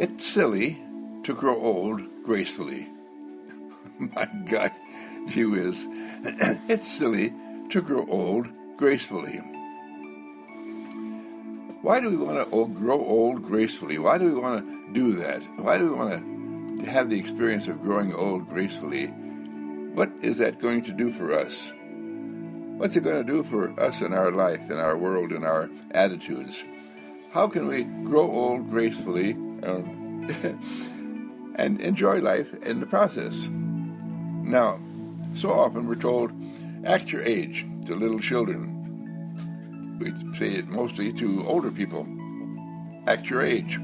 It's silly to grow old gracefully. My God, gee whiz. It's silly to grow old gracefully. Why do we want to grow old gracefully? Why do we want to do that? Why do we want to have the experience of growing old gracefully? What is that going to do for us? What's it going to do for us in our life, in our world, in our attitudes? How can we grow old gracefully and enjoy life in the process? Now, so often we're told, act your age to little children. We say it mostly to older people. Act your age.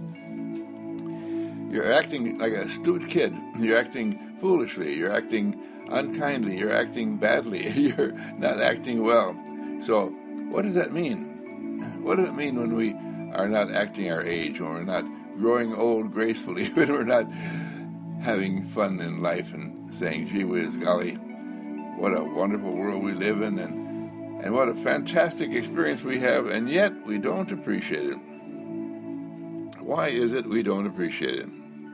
You're acting like a stupid kid. You're acting foolishly. You're acting unkindly. You're acting badly. You're not acting well. So, what does that mean? What does it mean when we are not acting our age, when we're not growing old gracefully, when we're not having fun in life and saying, gee whiz, golly, what a wonderful world we live in, and what a fantastic experience we have, and yet we don't appreciate it. Why is it we don't appreciate it?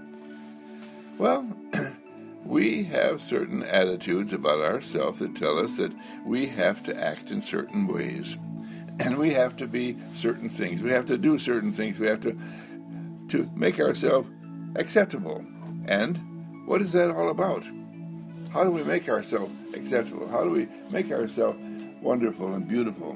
Well, we have certain attitudes about ourselves that tell us that we have to act in certain ways, and we have to be certain things. We have to do certain things. We have to make ourselves acceptable. And what is that all about? How do we make ourselves acceptable? How do we make ourselves wonderful and beautiful?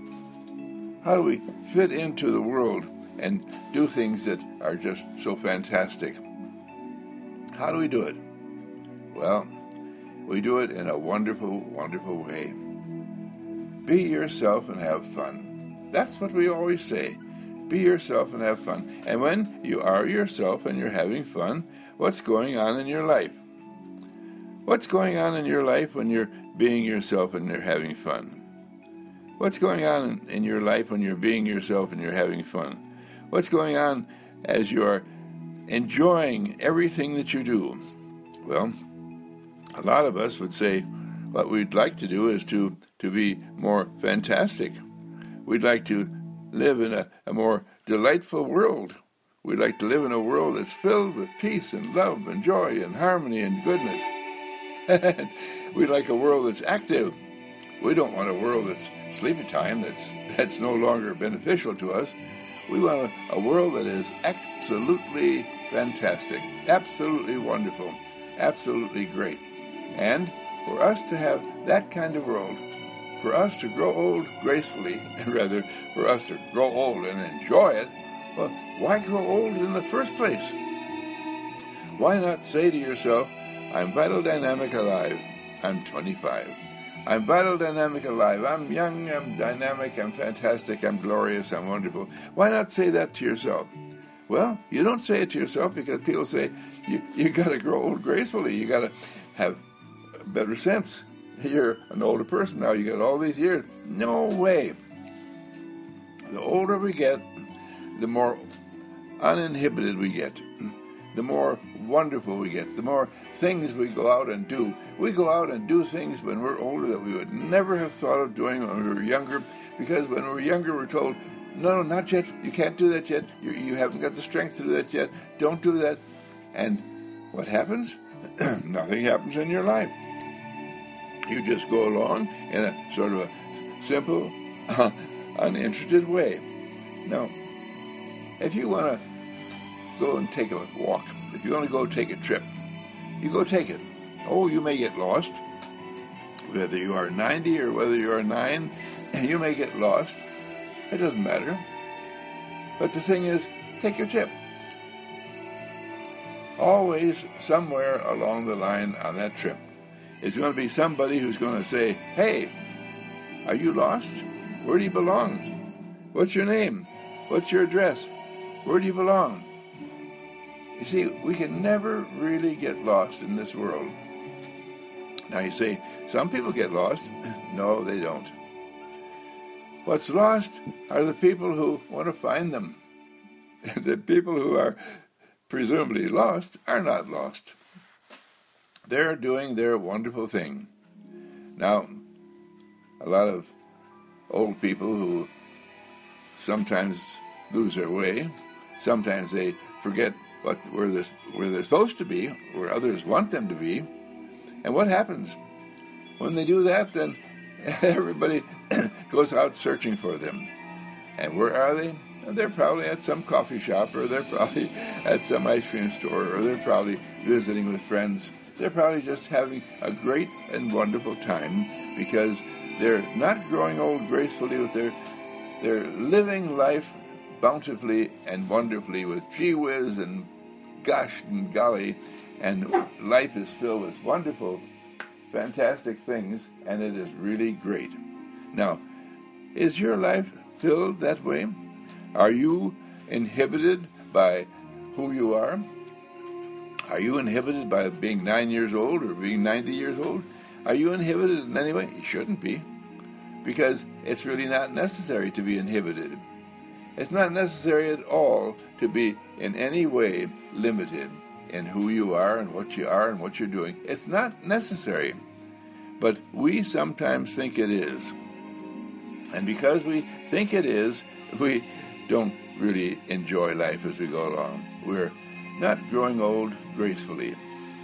How do we fit into the world and do things that are just so fantastic? How do we do it? Well, we do it in a wonderful, wonderful way. Be yourself and have fun. That's what we always say. Be yourself and have fun. And when you are yourself and you're having fun, what's going on in your life? What's going on in your life when you're being yourself and you're having fun? What's going on in your life when you're being yourself and you're having fun? What's going on as you're enjoying everything that you do? Well, a lot of us would say what we'd like to do is to be more fantastic. We'd like to live in a more delightful world. We'd like to live in a world that's filled with peace and love and joy and harmony and goodness. We'd like a world that's active. We don't want a world that's sleepy time, that's no longer beneficial to us. We want a world that is absolutely fantastic, absolutely wonderful, absolutely great. And for us to have that kind of world, for us to grow old gracefully, rather, for us to grow old and enjoy it, well, why grow old in the first place? Why not say to yourself, I'm vital, dynamic, alive. I'm 25. I'm vital, dynamic, alive. I'm young, I'm dynamic, I'm fantastic, I'm glorious, I'm wonderful. Why not say that to yourself? Well, you don't say it to yourself because people say, you got to grow old gracefully. You got to have better sense. You're an older person now. You got all these years. No way. The older we get, the more uninhibited we get, the more wonderful we get, the more things we go out and do. We go out and do things when we're older that we would never have thought of doing when we were younger, because when we were younger we're told, no, not yet, you can't do that yet, you haven't got the strength to do that yet, don't do that. And what happens? Nothing happens in your life. You just go along in a sort of a simple, uninterested way. Now, if you want to go and take a walk, if you want to go take a trip, you go take it. Oh, you may get lost. Whether you are 90 or whether you are 9, you may get lost. It doesn't matter. But the thing is, take your trip. Always, somewhere along the line on that trip, is going to be somebody who's going to say, hey, are you lost? Where do you belong? What's your name? What's your address? Where do you belong? You see, we can never really get lost in this world. Now you say, some people get lost. No, they don't. What's lost are the people who want to find them. The people who are presumably lost are not lost. They're doing their wonderful thing. Now, a lot of old people who sometimes lose their way Sometimes they forget where they're supposed to be, where others want them to be. And what happens? When they do that, then everybody goes out searching for them. And where are they? They're probably at some coffee shop, or they're probably at some ice cream store, or they're probably visiting with friends. They're probably just having a great and wonderful time because they're not growing old gracefully, with they're living life bountifully and wonderfully with gee whiz and gosh and golly, and life is filled with wonderful, fantastic things, and it is really great. Now, is your life filled that way? Are you inhibited by who you are? Are you inhibited by being 9 years old or being 90 years old? Are you inhibited in any way? You shouldn't be, because it's really not necessary to be inhibited. It's not necessary at all to be in any way limited in who you are and what you're doing. It's not necessary. But we sometimes think it is. And because we think it is, we don't really enjoy life as we go along. We're not growing old gracefully.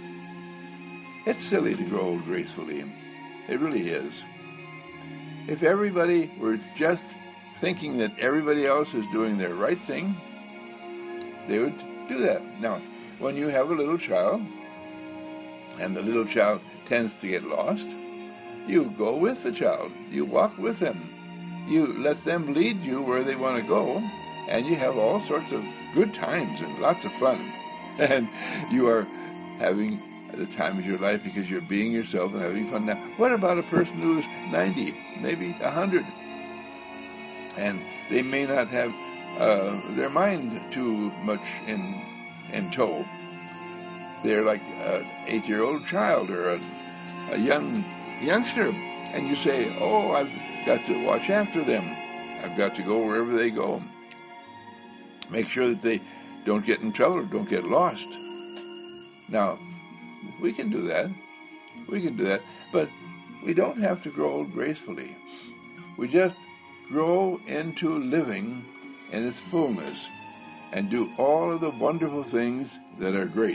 It's silly to grow old gracefully. It really is. If everybody were just thinking that everybody else is doing their right thing, they would do that. Now, when you have a little child, and the little child tends to get lost, you go with the child. You walk with them. You let them lead you where they want to go, and you have all sorts of good times and lots of fun. And you are having the time of your life because you're being yourself and having fun. Now, what about a person who's 90, maybe 100, and they may not have their mind too much in tow? They're like an 8-year-old child or a youngster, and you say, oh, I've got to watch after them. I've got to go wherever they go. Make sure that they don't get in trouble or don't get lost. Now, we can do that. We can do that. But we don't have to grow old gracefully. We just grow into living in its fullness and do all of the wonderful things that are great.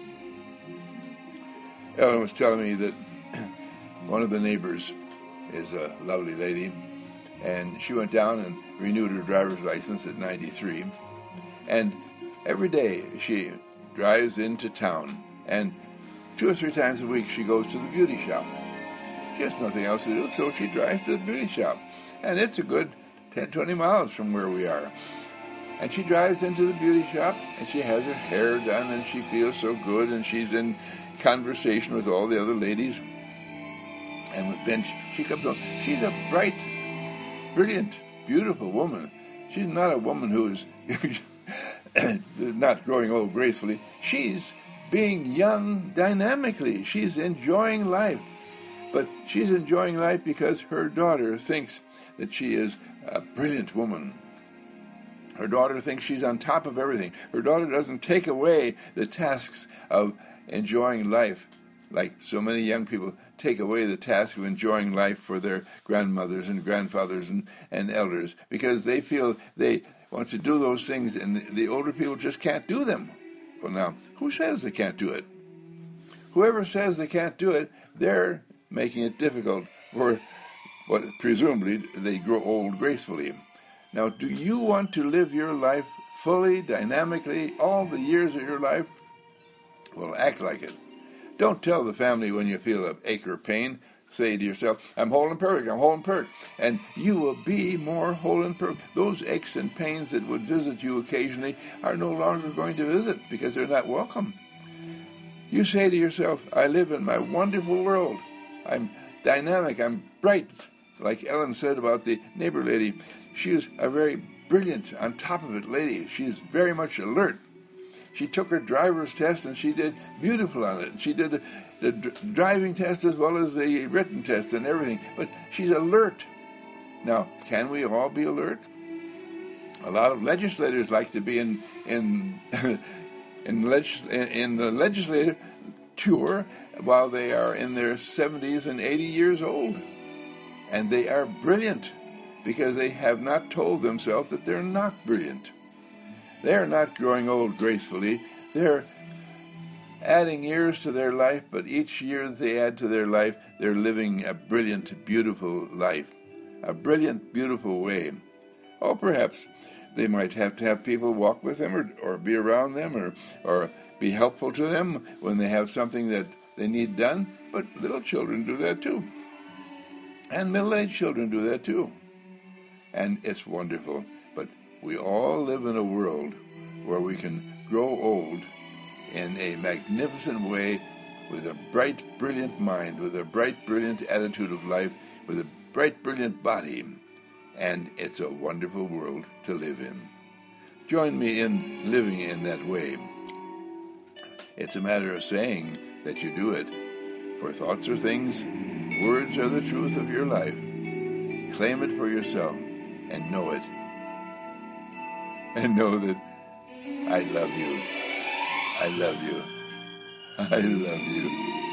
Ellen was telling me that one of the neighbors is a lovely lady, and she went down and renewed her driver's license at 93. And every day she drives into town, and 2 or 3 times a week she goes to the beauty shop. She has nothing else to do, so she drives to the beauty shop. And it's a good 10, 20 miles from where we are. And she drives into the beauty shop, and she has her hair done, and she feels so good, and she's in conversation with all the other ladies. And then she comes on. She's a bright, brilliant, beautiful woman. She's not a woman who is not growing old gracefully. She's being young dynamically. She's enjoying life. But she's enjoying life because her daughter thinks that she is a brilliant woman. Her daughter thinks she's on top of everything. Her daughter doesn't take away the tasks of enjoying life, like so many young people take away the task of enjoying life for their grandmothers and grandfathers and elders, because they feel they want to do those things and the older people just can't do them. Well, now, who says they can't do it? Whoever says they can't do it, they're making it difficult for what presumably they grow old gracefully. Now, do you want to live your life fully, dynamically, all the years of your life? Well, act like it. Don't tell the family when you feel an ache or pain. Say to yourself, I'm whole and perfect, I'm whole and perfect. And you will be more whole and perfect. Those aches and pains that would visit you occasionally are no longer going to visit because they're not welcome. You say to yourself, I live in my wonderful world. I'm dynamic, I'm bright. Like Ellen said about the neighbor lady, she is a very brilliant, on top of it lady. She is very much alert. She took her driver's test and she did beautiful on it. She did the driving test as well as the written test and everything. But she's alert. Now, can we all be alert? A lot of legislators like to be in the legislative tour while they are in their 70s and 80 years old. And they are brilliant because they have not told themselves that they're not brilliant. They're not growing old gracefully. They're adding years to their life, but each year that they add to their life, they're living a brilliant, beautiful life, a brilliant, beautiful way. Oh, perhaps they might have to have people walk with them or be around them or be helpful to them when they have something that they need done, but little children do that too. And middle-aged children do that too. And it's wonderful. But we all live in a world where we can grow old in a magnificent way with a bright, brilliant mind, with a bright, brilliant attitude of life, with a bright, brilliant body. And it's a wonderful world to live in. Join me in living in that way. It's a matter of saying that you do it. For thoughts are things, words are the truth of your life. Claim it for yourself and know it. And know that I love you. I love you. I love you.